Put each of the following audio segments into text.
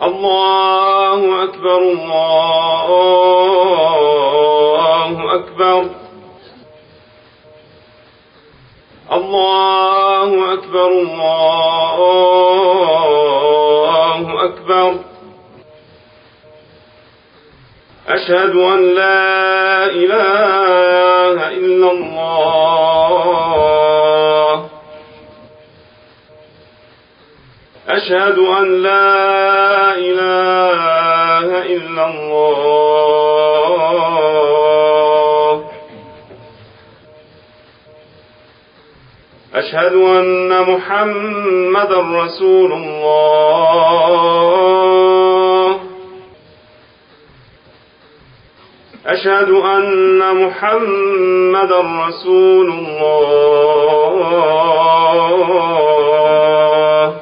الله أكبر الله أكبر الله أكبر الله أكبر. أشهد أن لا إله إلا الله. أشهد أن لا إله إلا الله. أشهد أن محمدا رسول الله. أشهد أن محمدا رسول الله.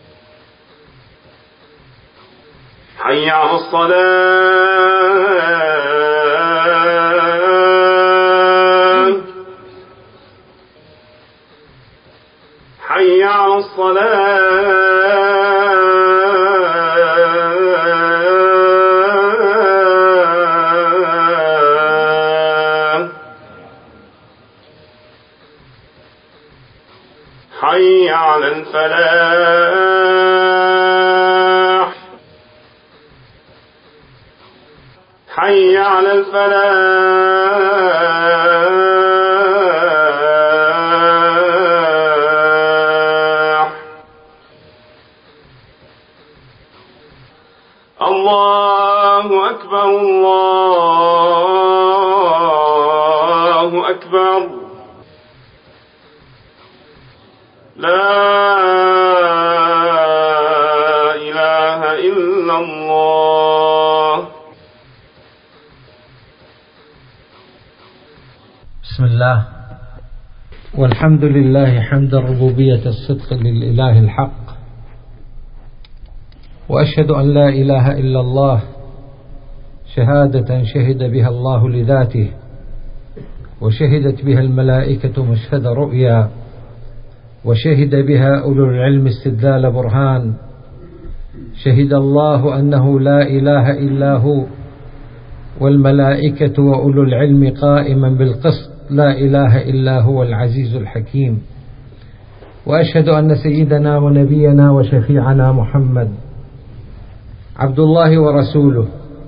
حي على الصلاة. حي على الصلاة. حي على الفلاح. حي على الفلاح. الله أكبر الله أكبر. لا إله إلا الله. بسم الله والحمد لله حمد الربوبية الصدق للإله الحق، وأشهد أن لا إله إلا الله شهادة شهد بها الله لذاته، وشهدت بها الملائكة مشهد رؤيا، وشهد بها أولو العلم استدلال برهان. شهد الله أنه لا إله إلا هو، والملائكة وأولو العلم قائما بالقسط، لا إله إلا هو العزيز الحكيم. وأشهد أن سيدنا ونبينا وشفيعنا محمد عبد الله ورسوله،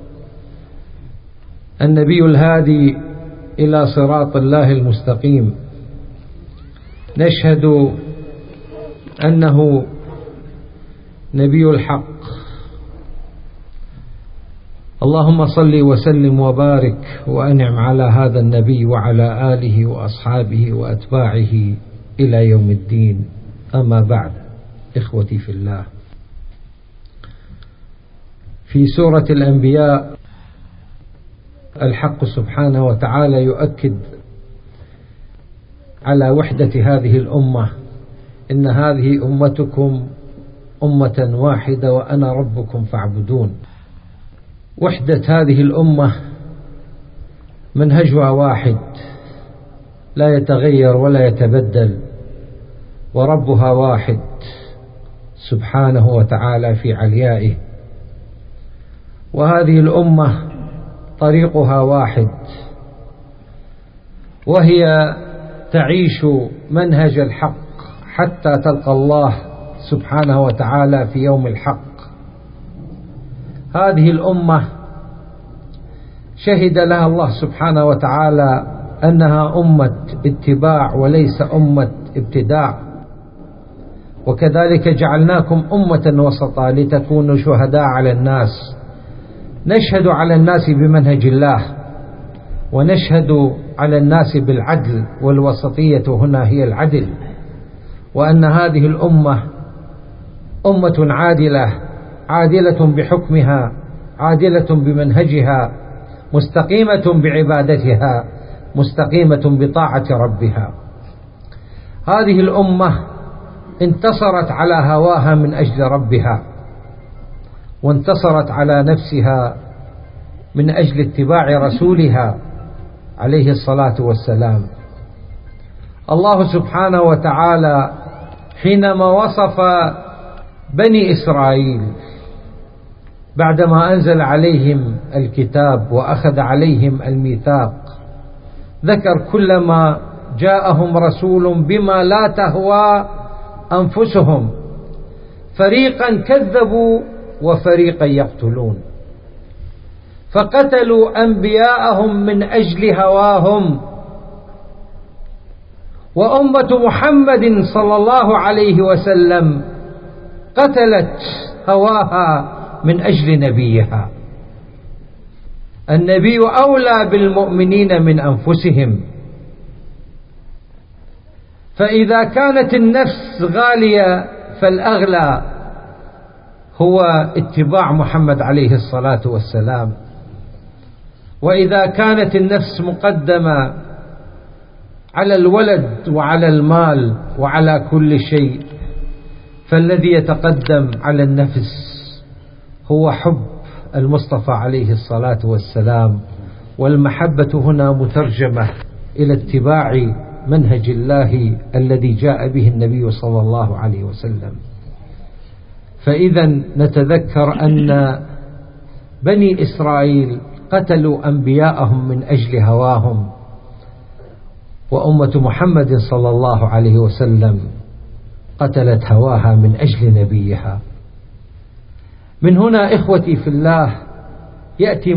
النبي الهادي إلى صراط الله المستقيم. نشهد أنه نبي الحق. اللهم صل وسلم وبارك وأنعم على هذا النبي وعلى آله وأصحابه وأتباعه إلى يوم الدين. أما بعد، إخوتي في الله، في سورة الأنبياء الحق سبحانه وتعالى يؤكد على وحدة هذه الأمة. إن هذه أمتكم أمة واحدة وأنا ربكم فاعبدون. وحدة هذه الأمة منهجها واحد لا يتغير ولا يتبدل، وربها واحد سبحانه وتعالى في عليائه. وهذه الأمة طريقها واحد، وهي تعيش منهج الحق حتى تلقى الله سبحانه وتعالى في يوم الحق. هذه الأمة شهد لها الله سبحانه وتعالى أنها أمة اتباع وليس أمة ابتداع، وكذلك جعلناكم أمة وسطا لتكونوا شهداء على الناس. نشهد على الناس بمنهج الله، ونشهد على الناس بالعدل، والوسطية هنا هي العدل، وأن هذه الأمة أمة عادلة، عادلة بحكمها، عادلة بمنهجها، مستقيمة بعبادتها، مستقيمة بطاعة ربها. هذه الأمة انتصرت على هواها من أجل ربها، وانتصرت على نفسها من أجل اتباع رسولها عليه الصلاة والسلام. الله سبحانه وتعالى حينما وصف بني إسرائيل بعدما أنزل عليهم الكتاب وأخذ عليهم الميثاق، ذكر كلما جاءهم رسول بما لا تهوى أنفسهم فريقا كذبوا وفريقا يقتلون، فقتلوا أنبياءهم من أجل هواهم، وأمة محمد صلى الله عليه وسلم قتلت هواها من أجل نبيها. النبي أولى بالمؤمنين من أنفسهم، فإذا كانت النفس غالية فالأغلى هو اتباع محمد عليه الصلاة والسلام، وإذا كانت النفس مقدمة على الولد وعلى المال وعلى كل شيء، فالذي يتقدم على النفس هو حب المصطفى عليه الصلاة والسلام. والمحبة هنا مترجمة إلى اتباع منهج الله الذي جاء به النبي صلى الله عليه وسلم. فإذا نتذكر أن بني إسرائيل قتلوا أنبياءهم من أجل هواهم، وأمة محمد صلى الله عليه وسلم قتلت هواها من أجل نبيها. من هنا إخوتي في الله يأتي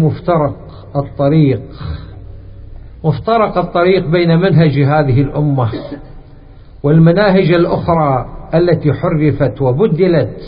مفترق الطريق بين منهج هذه الأمة والمناهج الأخرى التي حرفت وبدلت،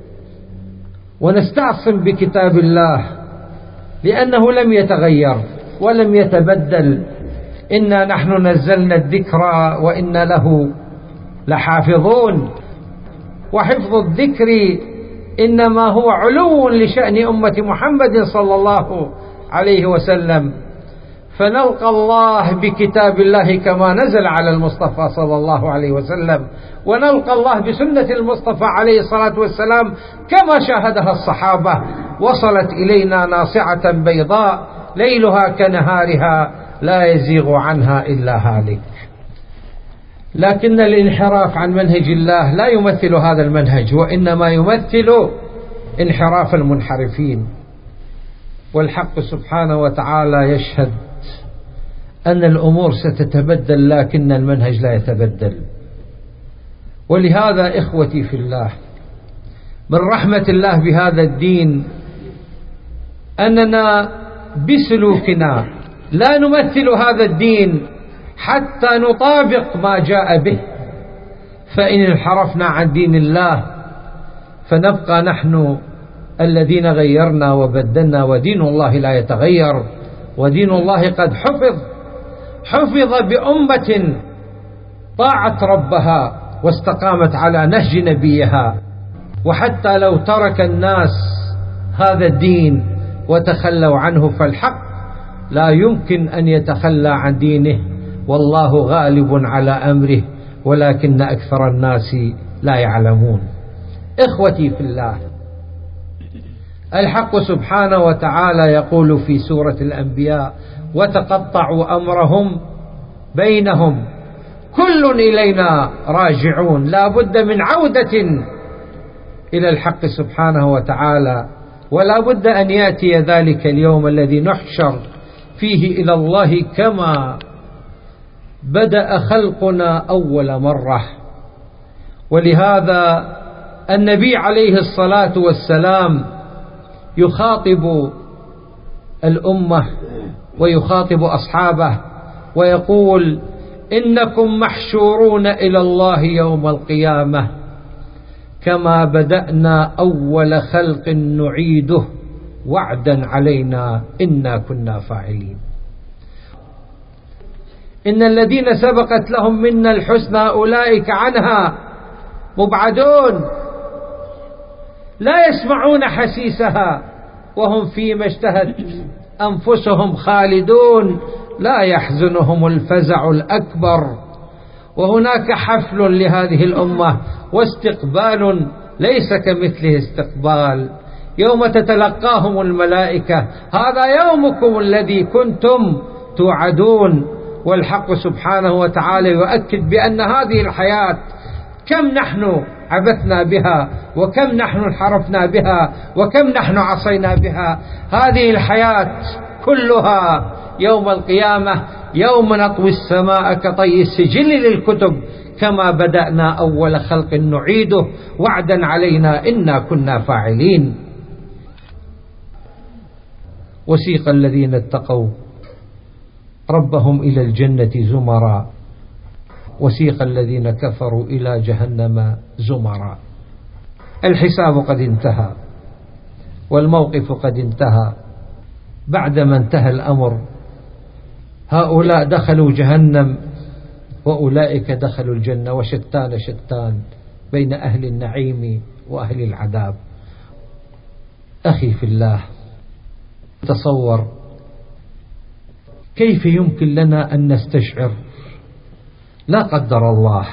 ونستعصم بكتاب الله لأنه لم يتغير ولم يتبدل. إنا نحن نزلنا الذكر وإنا له لحافظون. وحفظ الذكر إنما هو علو لشأن أمة محمد صلى الله عليه وسلم، فنلقى الله بكتاب الله كما نزل على المصطفى صلى الله عليه وسلم، ونلقى الله بسنة المصطفى عليه الصلاة والسلام كما شاهدها الصحابة، وصلت إلينا ناصعة بيضاء ليلها كنهارها لا يزيغ عنها إلا هالك. لكن الانحراف عن منهج الله لا يمثل هذا المنهج، وإنما يمثل انحراف المنحرفين. والحق سبحانه وتعالى يشهد أن الأمور ستتبدل لكن المنهج لا يتبدل. ولهذا إخوتي في الله، من رحمة الله بهذا الدين أننا بسلوكنا لا نمثل هذا الدين حتى نطابق ما جاء به، فإن انحرفنا عن دين الله فنبقى نحن الذين غيرنا وبدلنا، ودين الله لا يتغير، ودين الله قد حفظ بأمة طاعت ربها واستقامت على نهج نبيها. وحتى لو ترك الناس هذا الدين وتخلوا عنه فالحق لا يمكن أن يتخلى عن دينه، والله غالب على أمره ولكن أكثر الناس لا يعلمون. إخوتي في الله، الحق سبحانه وتعالى يقول في سورة الأنبياء: وتقطعوا أمرهم بينهم كل إلينا راجعون. لا بد من عودة إلى الحق سبحانه وتعالى، ولا بد أن يأتي ذلك اليوم الذي نحشر فيه إلى الله كما بدأ خلقنا أول مرة. ولهذا النبي عليه الصلاة والسلام يخاطب الأمة ويخاطب أصحابه ويقول: إنكم محشورون إلى الله يوم القيامة كما بدأنا أول خلق نعيده وعدا علينا إنا كنا فاعلين. إن الذين سبقت لهم منا الحسنى أولئك عنها مبعدون لا يسمعون حسيسها وهم فيما اشتهت أنفسهم خالدون لا يحزنهم الفزع الأكبر. وهناك حفل لهذه الأمة واستقبال ليس كمثله استقبال، يوم تتلقاهم الملائكة: هذا يومكم الذي كنتم توعدون. والحق سبحانه وتعالى يؤكد بأن هذه الحياة كم نحن عبثنا بها، وكم نحن انحرفنا بها، وكم نحن عصينا بها. هذه الحياة كلها يوم القيامة يوم نطوي السماء كطي السجل للكتب كما بدأنا أول خلق نعيده وعدا علينا إنا كنا فاعلين. وسيق الذين اتقوا ربهم إلى الجنة زمرا وسيق الذين كفروا إلى جهنم زمرا. الحساب قد انتهى والموقف قد انتهى. بعدما انتهى الأمر هؤلاء دخلوا جهنم وأولئك دخلوا الجنة، وشتان شتان بين أهل النعيم وأهل العذاب. أخي في الله، تصور كيف يمكن لنا أن نستشعر لا قدر الله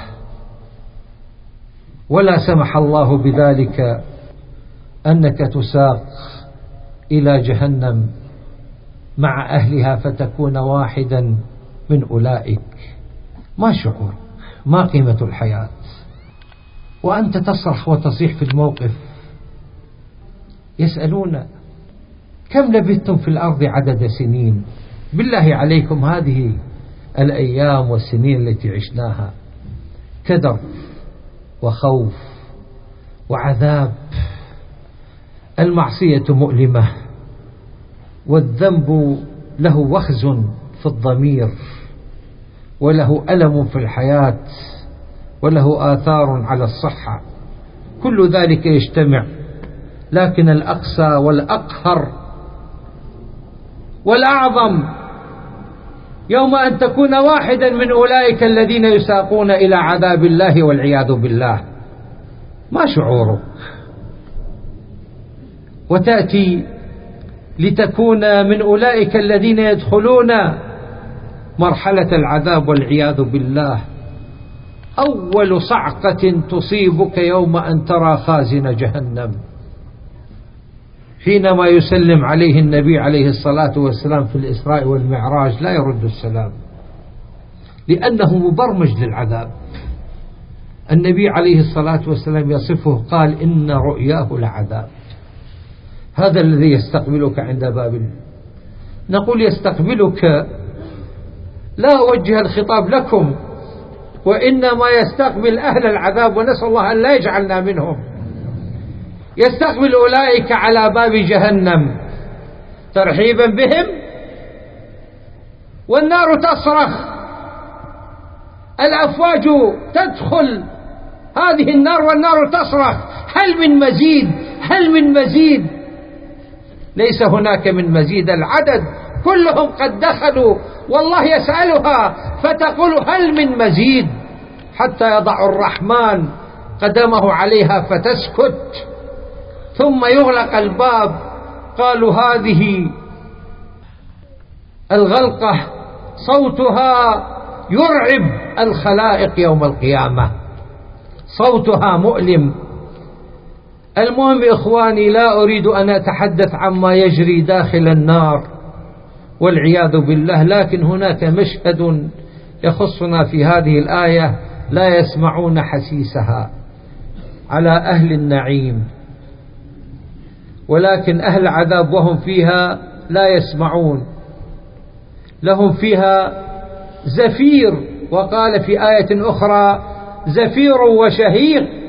ولا سمح الله بذلك أنك تساق إلى جهنم مع أهلها فتكون واحدا من أولئك. ما شعور، ما قيمة الحياة، وأنت تصرخ وتصيح في الموقف. يسألون كم لبثتم في الأرض عدد سنين؟ بالله عليكم هذه الأيام والسنين التي عشناها كدر وخوف وعذاب. المعصية مؤلمة، والذنب له وخز في الضمير، وله ألم في الحياة، وله آثار على الصحة. كل ذلك يجتمع، لكن الأقسى والأقهر والأعظم يوم أن تكون واحدا من أولئك الذين يساقون إلى عذاب الله والعياذ بالله. ما شعورك؟ وتأتي لتكون من أولئك الذين يدخلون مرحلة العذاب والعياذ بالله. أول صعقة تصيبك يوم أن ترى خازن جهنم، حينما يسلم عليه النبي عليه الصلاة والسلام في الإسراء والمعراج لا يرد السلام لأنه مبرمج للعذاب. النبي عليه الصلاة والسلام يصفه قال إن رؤياه لعذاب. هذا الذي يستقبلك عند باب نقول يستقبلك، لا أوجه الخطاب لكم، وإنما يستقبل أهل العذاب، ونسأل الله أن لا يجعلنا منهم. يستقبل أولئك على باب جهنم ترحيبا بهم، والنار تصرخ، الأفواج تدخل هذه النار والنار تصرخ هل من مزيد، هل من مزيد. ليس هناك من مزيد، العدد كلهم قد دخلوا، والله يسألها فتقول هل من مزيد، حتى يضع الرحمن قدمه عليها فتسكت، ثم يغلق الباب. قالوا هذه الغلقة صوتها يرعب الخلائق يوم القيامة، صوتها مؤلم. المهم إخواني، لا أريد أن أتحدث عما يجري داخل النار والعياذ بالله، لكن هناك مشهد يخصنا في هذه الآية لا يسمعون حسيسها على أهل النعيم، ولكن أهل العذاب وهم فيها لا يسمعون، لهم فيها زفير، وقال في آية أخرى زفير وشهيق.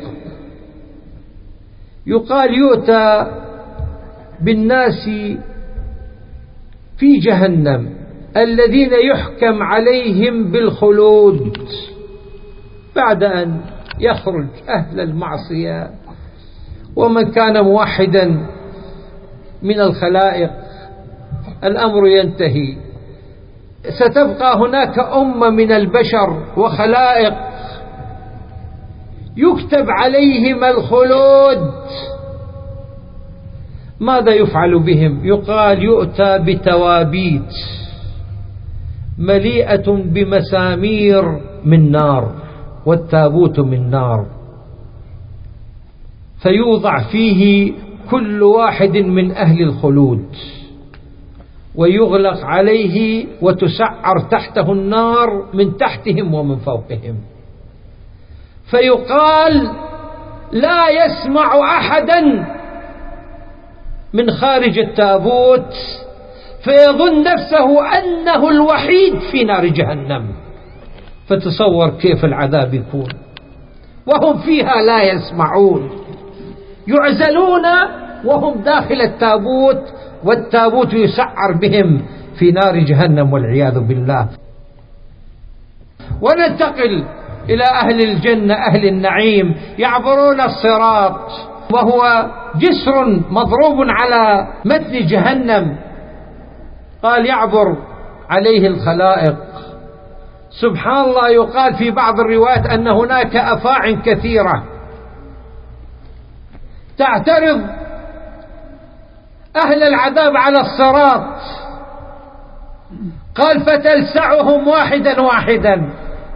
يقال يؤتى بالناس في جهنم الذين يحكم عليهم بالخلود بعد أن يخرج أهل المعصية ومن كان موحدا من الخلائق، الأمر ينتهي. ستبقى هناك أمة من البشر وخلائق يكتب عليهم الخلود. ماذا يفعل بهم؟ يقال يؤتى بتوابيت مليئة بمسامير من نار، والتابوت من نار، فيوضع فيه كل واحد من أهل الخلود ويغلق عليه، وتسعر تحته النار من تحتهم ومن فوقهم. فيقال لا يسمع أحدا من خارج التابوت فيظن نفسه أنه الوحيد في نار جهنم. فتصور كيف العذاب يكون وهم فيها لا يسمعون، يعزلون وهم داخل التابوت، والتابوت يسعر بهم في نار جهنم والعياذ بالله. وننتقل إلى أهل الجنة، أهل النعيم، يعبرون الصراط وهو جسر مضروب على متن جهنم، قال يعبر عليه الخلائق. سبحان الله، يقال في بعض الروايات أن هناك أفاع كثيرة تعترض أهل العذاب على الصراط، قال فتلسعهم واحدا واحدا،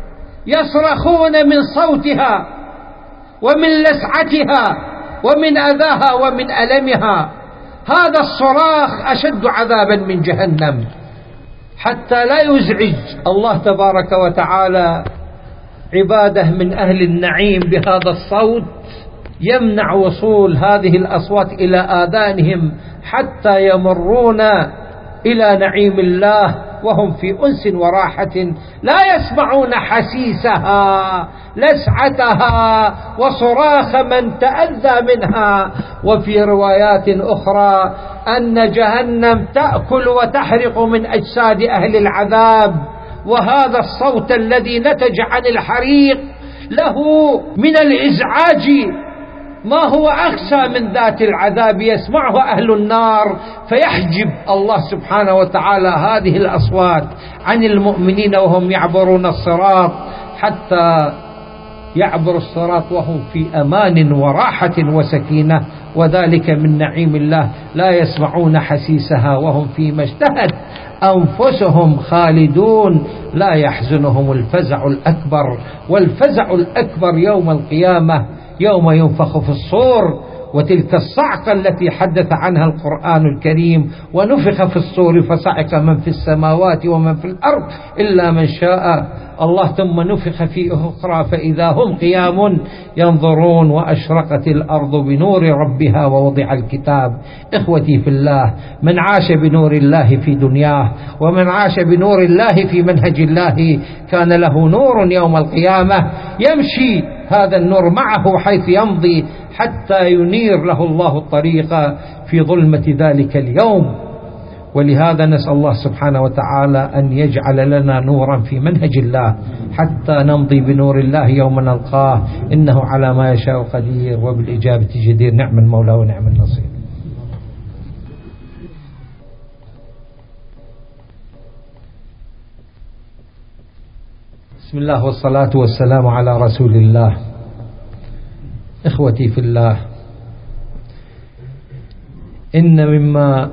يصرخون من صوتها ومن لسعتها ومن أذاها ومن ألمها. هذا الصراخ أشد عذابا من جهنم، حتى لا يزعج الله تبارك وتعالى عباده من أهل النعيم بهذا الصوت، يمنع وصول هذه الأصوات إلى آذانهم حتى يمرون إلى نعيم الله وهم في أنس وراحة، لا يسمعون حسيسها، لسعتها وصراخ من تأذى منها. وفي روايات أخرى أن جهنم تأكل وتحرق من أجساد أهل العذاب، وهذا الصوت الذي نتج عن الحريق له من الإزعاج ما هو أخشى من ذات العذاب، يسمعه أهل النار، فيحجب الله سبحانه وتعالى هذه الأصوات عن المؤمنين وهم يعبرون الصراط، حتى يعبر الصراط وهم في أمان وراحة وسكينة، وذلك من نعيم الله. لا يسمعون حسيسها وهم فيما اشتهت أنفسهم خالدون، لا يحزنهم الفزع الأكبر. والفزع الأكبر يوم القيامة يوم ينفخ في الصور، وتلك الصعقة التي حدث عنها القرآن الكريم: ونفخ في الصور فصعق من في السماوات ومن في الأرض إلا من شاء الله، ثم نفخ في أخرى فإذا هم قيام ينظرون، وأشرقت الأرض بنور ربها ووضع الكتاب. إخوتي في الله، من عاش بنور الله في دنياه ومن عاش بنور الله في منهج الله كان له نور يوم القيامة يمشي هذا النور معه حيث يمضي حتى ينير له الله الطريق في ظلمة ذلك اليوم. ولهذا نسأل الله سبحانه وتعالى أن يجعل لنا نورا في منهج الله حتى نمضي بنور الله يوم نلقاه، إنه على ما يشاء قدير وبالإجابة جدير. نعم المولى ونعم النصير. بسم الله والصلاة والسلام على رسول الله. إخوتي في الله، إن مما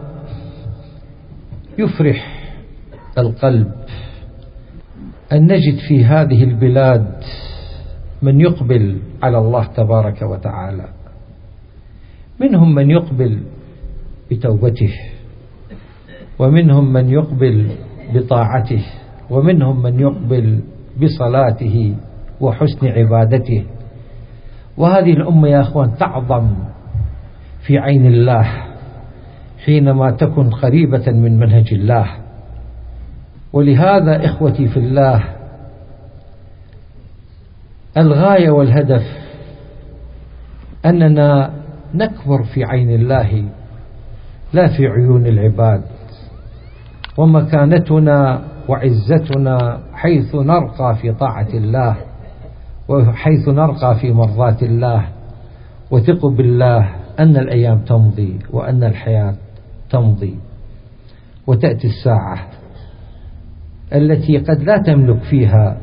يفرح القلب أن نجد في هذه البلاد من يقبل على الله تبارك وتعالى، منهم من يقبل بتوبته، ومنهم من يقبل بطاعته، ومنهم من يقبل بصلاته وحسن عبادته. وهذه الأمة يا أخوان تعظم في عين الله حينما تكن قريبة من منهج الله. ولهذا إخوتي في الله، الغاية والهدف أننا نكبر في عين الله لا في عيون العباد، ومكانتنا وعزتنا حيث نرقى في طاعة الله وحيث نرقى في مرضات الله. وثقوا بالله أن الأيام تمضي وأن الحياة تمضي، وتأتي الساعة التي قد لا تملك فيها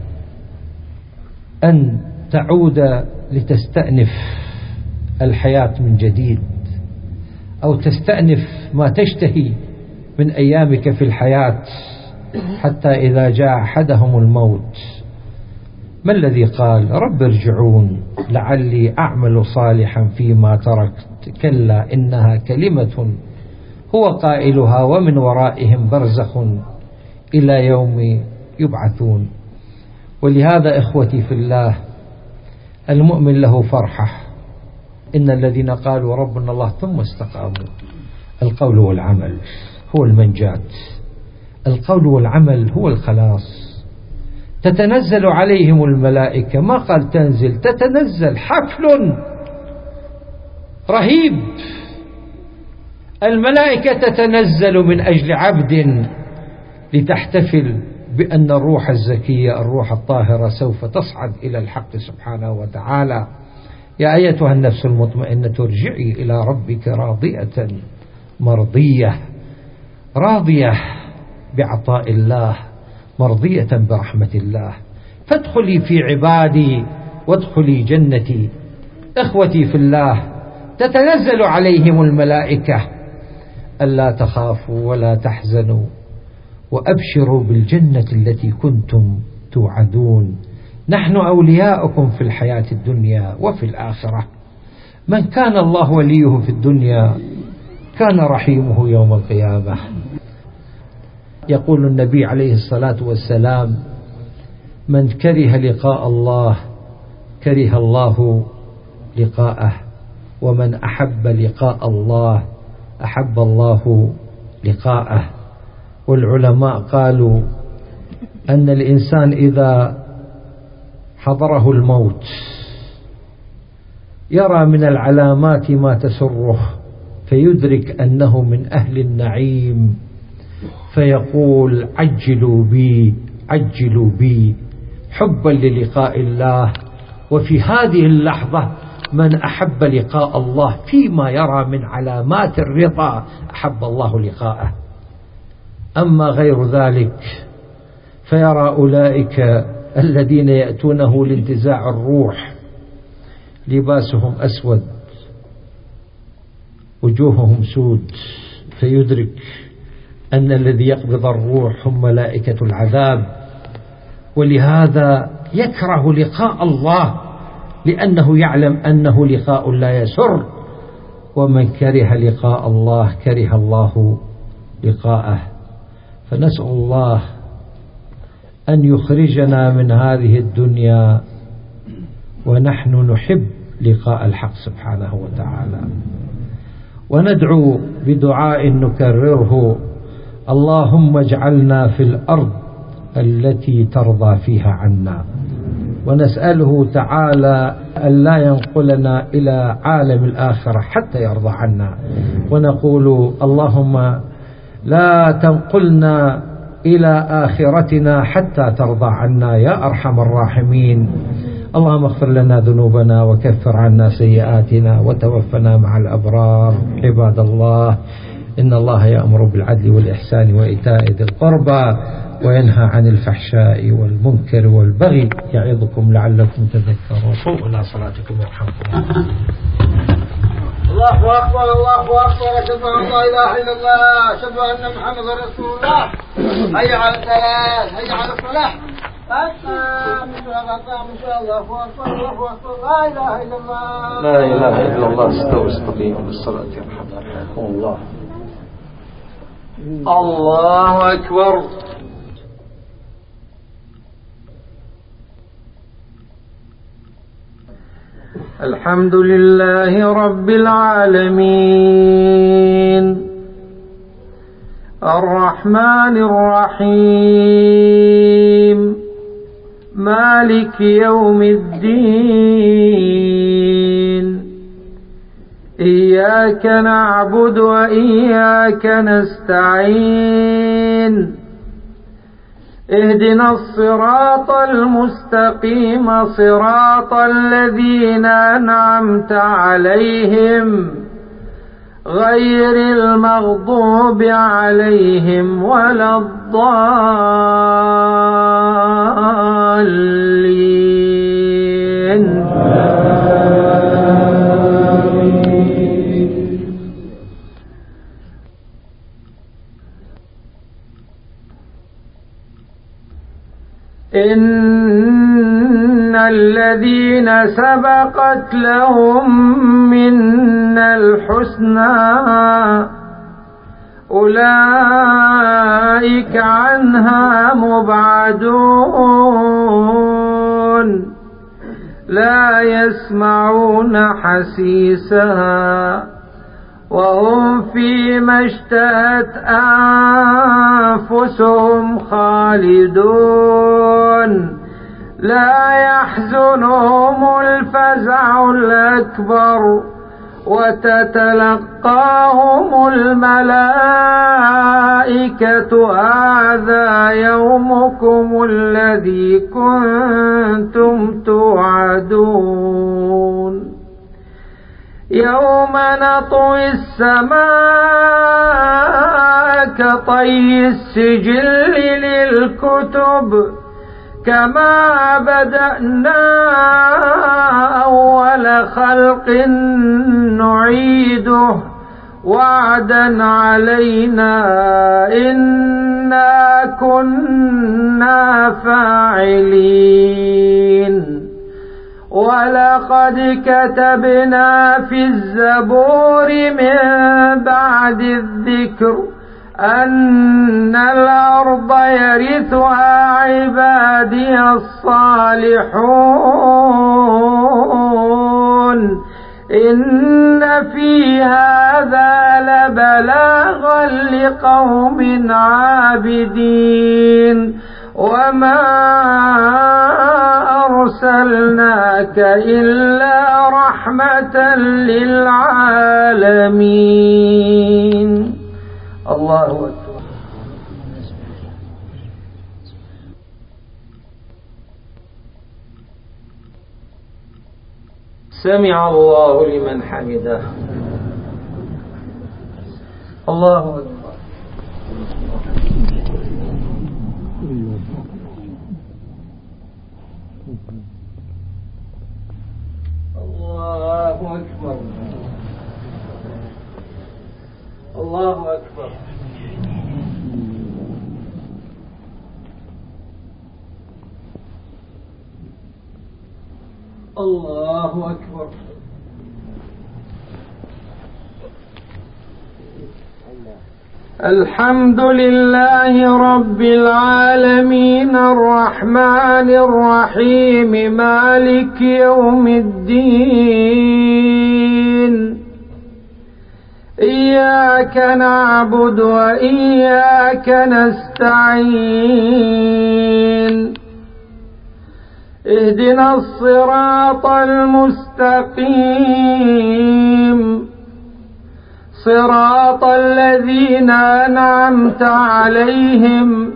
أن تعود لتستأنف الحياة من جديد، أو تستأنف ما تشتهي من أيامك في الحياة، حتى إذا جاء أحدهم الموت ما الذي قال: رب ارجعون لعلي أعمل صالحا فيما تركت، كلا إنها كلمة هو قائلها ومن ورائهم برزخ إلى يوم يبعثون. ولهذا إخوتي في الله، المؤمن له فرحة إن الذين قالوا ربنا الله ثم استقاموا. القول والعمل هو المنجاة، القول والعمل هو الخلاص. تتنزل عليهم الملائكة، ما قال تنزل، تتنزل، حفل رهيب. الملائكة تتنزل من أجل عبد لتحتفل بأن الروح الزكية الروح الطاهرة سوف تصعد إلى الحق سبحانه وتعالى. يا أيتها النفس المطمئنة ارجعي إلى ربك راضية مرضية، راضية بعطاء الله، مرضية برحمة الله، فادخلي في عبادي وادخلي جنتي. إخوتي في الله، تتنزل عليهم الملائكة ألا تخافوا ولا تحزنوا وأبشروا بالجنة التي كنتم توعدون، نحن أولياؤكم في الحياة الدنيا وفي الآخرة. من كان الله وليه في الدنيا كان رحيمه يوم القيامة. يقول النبي عليه الصلاة والسلام: من كره لقاء الله كره الله لقاءه، ومن أحب لقاء الله أحب الله لقاءه. والعلماء قالوا أن الإنسان إذا حضره الموت يرى من العلامات ما تسره، فيدرك أنه من أهل النعيم، فيقول: عجلوا بي عجلوا بي، حبا للقاء الله. وفي هذه اللحظة من أحب لقاء الله فيما يرى من علامات الرضا أحب الله لقاءه. أما غير ذلك فيرى أولئك الذين يأتونه لانتزاع الروح لباسهم أسود وجوههم سود، فيدرك أن الذي يقبض الروح هم ملائكة العذاب. ولهذا يكره لقاء الله، لأنه يعلم أنه لقاء لا يسر. ومن كره لقاء الله كره الله لقاءه. فنسأل الله أن يخرجنا من هذه الدنيا ونحن نحب لقاء الحق سبحانه وتعالى، وندعو بدعاء نكرره: اللهم اجعلنا في الأرض التي ترضى فيها عنا. ونسأله تعالى أن لا ينقلنا إلى عالم الآخرة حتى يرضى عنا، ونقول: اللهم لا تنقلنا إلى آخرتنا حتى ترضى عنا يا أرحم الراحمين. اللهم اغفر لنا ذنوبنا وكفر عنا سيئاتنا وتوفنا مع الأبرار. عباد الله، إن الله يأمر بالعدل والإحسان وإيتاء ذي القربى وينهى عن الفحشاء والمنكر والبغي، يعظكم لعلكم تذكرون. قوموا إلى صلاتكم يرحمكم الله. الله أكبر الله أكبر، أشهد أن لا إله إلا الله، أشهد أن محمدا رسول الله. هيا على الصلاة، هيا على الصلاة. الله أكبر الله أكبر، لا إله إلا الله، لا إله إلا الله. استقيموا بالصلاة يرحمكم الله. الله أكبر. الحمد لله رب العالمين، الرحمن الرحيم، مالك يوم الدين، إياك نعبد وإياك نستعين، اهدنا الصراط المستقيم، صراط الذين أنعمت عليهم غير المغضوب عليهم ولا الضالين. إن الذين سبقت لهم منا الحسنى أولئك عنها مبعدون، لا يسمعون حسيسها وهم فيما اشتهت أنفسهم خالدون لا يحزنهم الفزع الأكبر وتتلقاهم الملائكة هذا يومكم الذي كنتم توعدون يوم نطوي السماء كطي السجل للكتب كما بدأنا أول خلق نعيده وعدا علينا إنا كنا فاعلين ولقد كتبنا في الزبور من بعد الذكر أن الأرض يرثها عبادي الصالحون إن في هذا لبلاغا لقوم عابدين وما أرسلناك إلا رحمة للعالمين. الله أكبر. سمع الله لمن حمده. الله أكبر. الله أكبر. الله أكبر. الله أكبر. الحمد لله رب العالمين الرحمن الرحيم مالك يوم الدين إياك نعبد وإياك نستعين اهدنا الصراط المستقيم صراط الذين أنعمت عليهم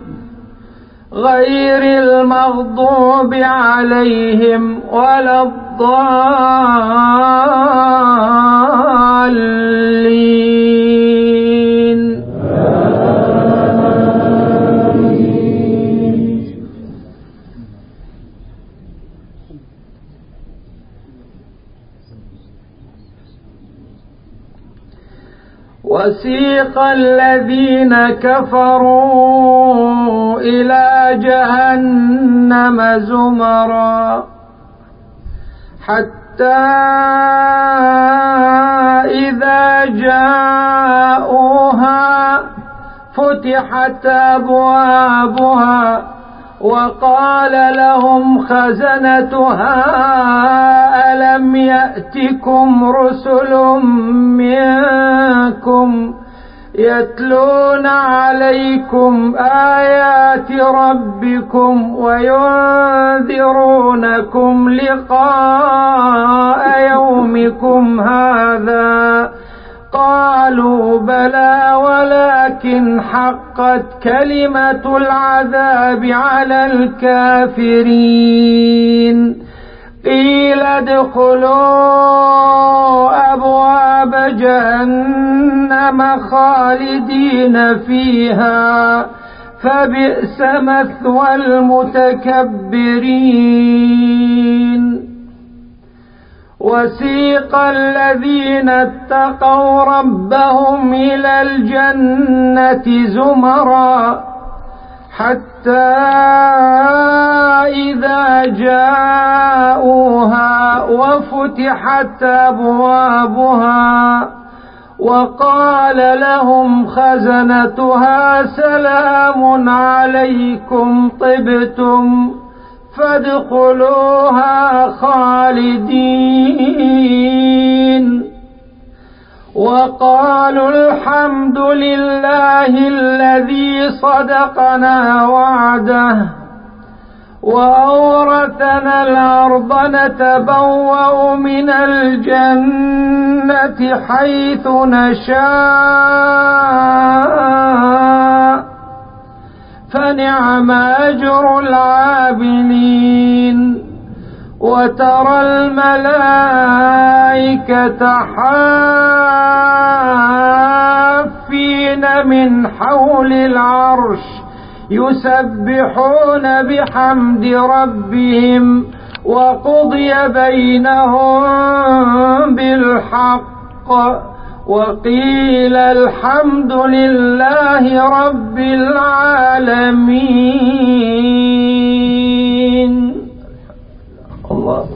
غير المغضوب عليهم ولا الضالين. وسيق الذين كفروا إلى جهنم زمرا حتى إذا جاءوها فتحت أبوابها وقال لهم خزنتها ألم يأتكم رسل منكم يتلون عليكم آيات ربكم وينذرونكم لقاء يومكم هذا قالوا بلى ولكن حقت كلمة العذاب على الكافرين قيل ادخلوا أبواب جهنم خالدين فيها فبئس مثوى المتكبرين. وسيق الذين اتقوا ربهم إلى الجنة زمرا حتى إذا جاءوها وفتحت أبوابها وقال لهم خزنتها سلام عليكم طبتم فادخلوها خالدين. وقالوا الحمد لله الذي صدقنا وعده وأورثنا الأرض نتبوأ من الجنة حيث نشاء فنعم أجر العاملين. وترى الملائكة حافين من حول العرش يسبحون بحمد ربهم وقضي بينهم بالحق وقيل الحمد لله رب العالمين. الله